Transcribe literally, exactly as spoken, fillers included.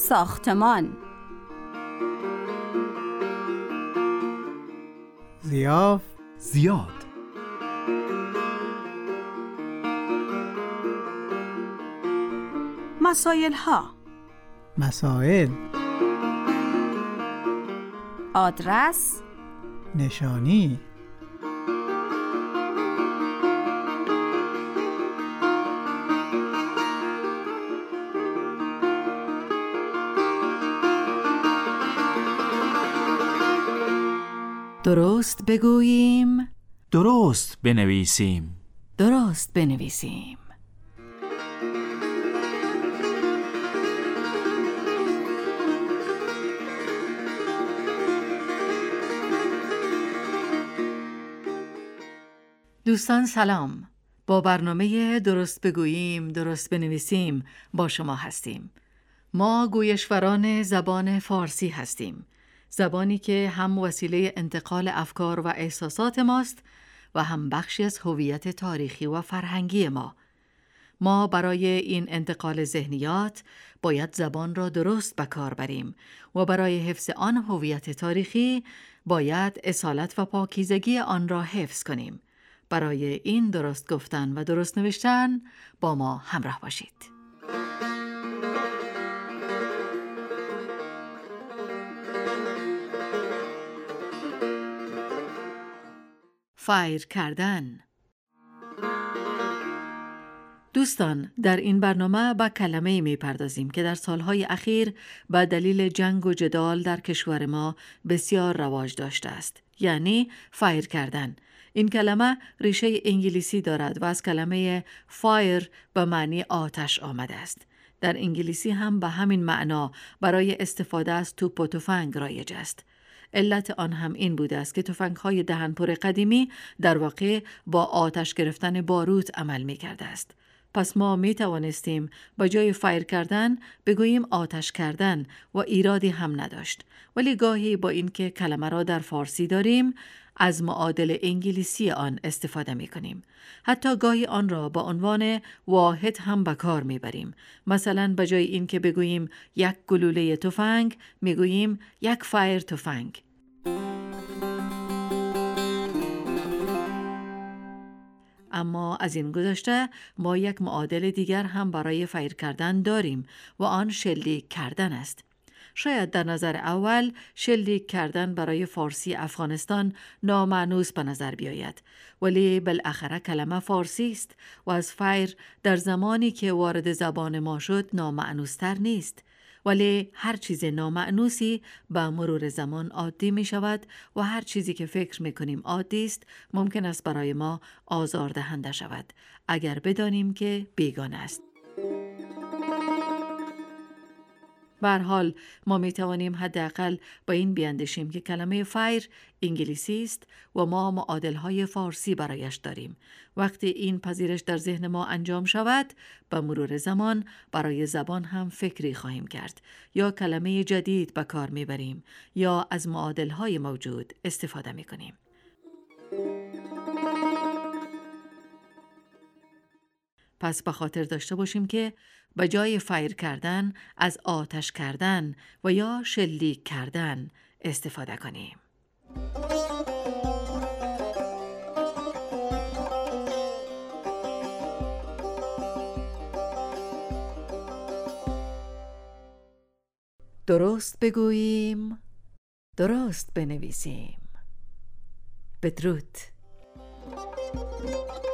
ساختمان. ضیاف، زیاد. مسائل ها. مسائل. آدرس، نشانی. درست بگوییم، درست بنویسیم. درست بنویسیم. دوستان سلام. با برنامه درست بگوییم درست بنویسیم با شما هستیم. ما گویشوران زبان فارسی هستیم، زبانی که هم وسیله انتقال افکار و احساسات ماست و هم بخشی از هویت تاریخی و فرهنگی ما. ما برای این انتقال ذهنیات باید زبان را درست به کار بریم و برای حفظ آن هویت تاریخی باید اصالت و پاکیزگی آن را حفظ کنیم. برای این درست گفتن و درست نوشتن با ما همراه باشید. فایر کردن. دوستان، در این برنامه با کلمه‌ای می‌پردازیم که در سالهای اخیر به دلیل جنگ و جدال در کشور ما بسیار رواج داشته است، یعنی فایر کردن. این کلمه ریشه انگلیسی دارد و از کلمه فایر به معنی آتش آمده است. در انگلیسی هم به همین معنا برای استفاده از توپ و تفنگ رایج است. علت آن هم این بوده است که تفنگ‌های دهنپر قدیمی در واقع با آتش گرفتن باروت عمل می‌کرده است. پس ما می توانستیم با جای فایر کردن بگوییم آتش کردن و ایرادی هم نداشت. ولی گاهی با اینکه کلمه را در فارسی داریم از معادل انگلیسی آن استفاده می کنیم. حتی گاهی آن را با عنوان واحد هم به کار می بریم. مثلا به جای اینکه بگوییم یک گلوله تفنگ می گوییم یک فایر تفنگ. اما از این گذشته ما یک معادل دیگر هم برای فایر کردن داریم و آن شلیک کردن است. شاید در نظر اول شلیک کردن برای فارسی افغانستان نامانوس به نظر بیاید، ولی بالاخره کلمه فارسی است و از فایر در زمانی که وارد زبان ما شد نامانوستر نیست. ولی هر چیز نامانوسی با مرور زمان عادی می شود و هر چیزی که فکر می کنیم عادی است ممکن است برای ما آزاردهنده شود اگر بدانیم که بیگانه است. به هر حال ما می توانیم حداقل با این بیاندیشیم که کلمه فایر انگلیسی است و ما معادل‌های فارسی برایش داریم. وقتی این پذیرش در ذهن ما انجام شود، به مرور زمان برای زبان هم فکری خواهیم کرد یا کلمه جدید به کار می بریم یا از معادل‌های موجود استفاده می کنیم. پس به خاطر داشته باشیم که به جای فایر کردن از آتش کردن و یا شلیک کردن استفاده کنیم. درست بگوییم، درست بنویسیم. بدرود.